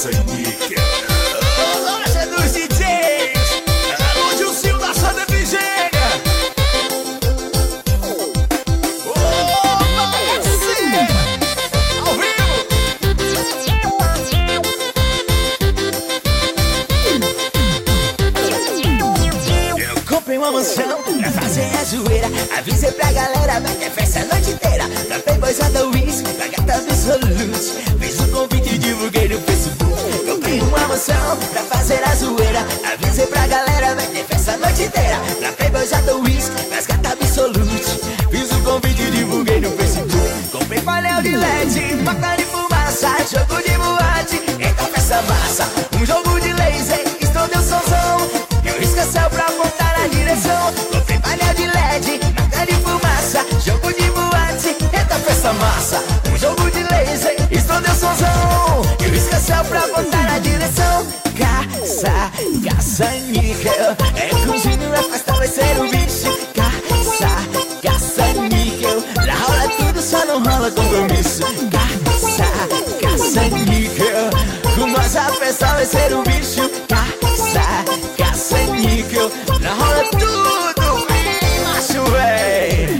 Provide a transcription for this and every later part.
caça-níquel. Loja dos DJs, onde o cio da Santa Efigênia. Opa, parceiro, ao vivo. Eu comprei uma mansão pra fazer a zoeira. Avisei pra galera, vai ter festa a noite inteira. Pra playboyzada Wiz, pra gata absolute. Fiz um convite e divulguei no Facebook. Comprei uma mansão pra fazer a zoeira. Avisei pra galera, vai ter festa a noite inteira. Pra playboyzada Wiz, pras gata absolute. Fiz um convite e divulguei no Facebook. Comprei painel de LED, placa de fumaça, jogo de boate, eita festa massa. Um jogo de laser, escondeu o somzão. E o risca-céu pra apontar na direção. Comprei painel de LED, placa de fumaça, jogo de boate, eita festa massa. Um jogo de laser, escondeu o somzão. E o risca-céu pra apontar na direção. Caça-níquel, é cozinho, a festa vai ser o bicho. Caça-níquel, lá rola tudo, só não rola compromisso. Caça-níquel, com nós a festa vai ser o bicho. Caça-níquel, lá rola tudo, macho, véi.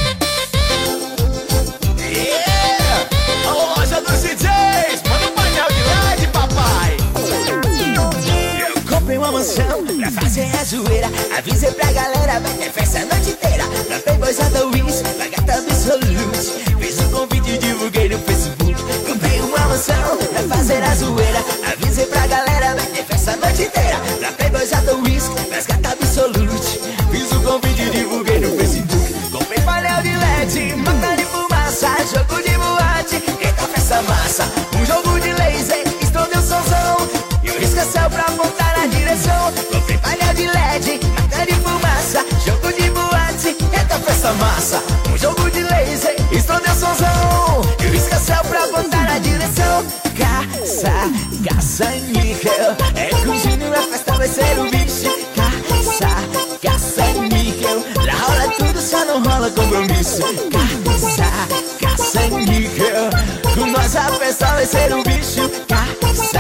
Yeah! Alô, loja dos DJs, manda um painel de LED, papai. Eu comprei uma mansão pra fazer a zoeira. Avisei pra galera, vai ter festa a noite inteira. Pra playboyzada Wiz, pra gata absolute. Fiz um convite e divulguei no Facebook. Comprei uma mansão pra fazer a zoeira. Avisei pra galera, vai ter festa a noite inteira. Pra playboyzada Wiz, pras gata absolute. Fiz um convite e divulguei no Facebook. Comprei painel de LED, placa de fumaça, jogo de boate, eita festa massa. Um jogo de laser, escondeu o somzão. E o risca-céu pra apontar na direção. Comprei painel de LED, placa de fumaça, jogo de boate, eita festa massa. Um jogo de laser, escondeu o somzão. E o risca-céu pra apontar na direção. Caça-níquel, é cozinho, a festa vai ser o bicho. Caça-níquel, lá rola tudo, só não rola compromisso. Caça-níquel, com nós a festa vai ser o bicho.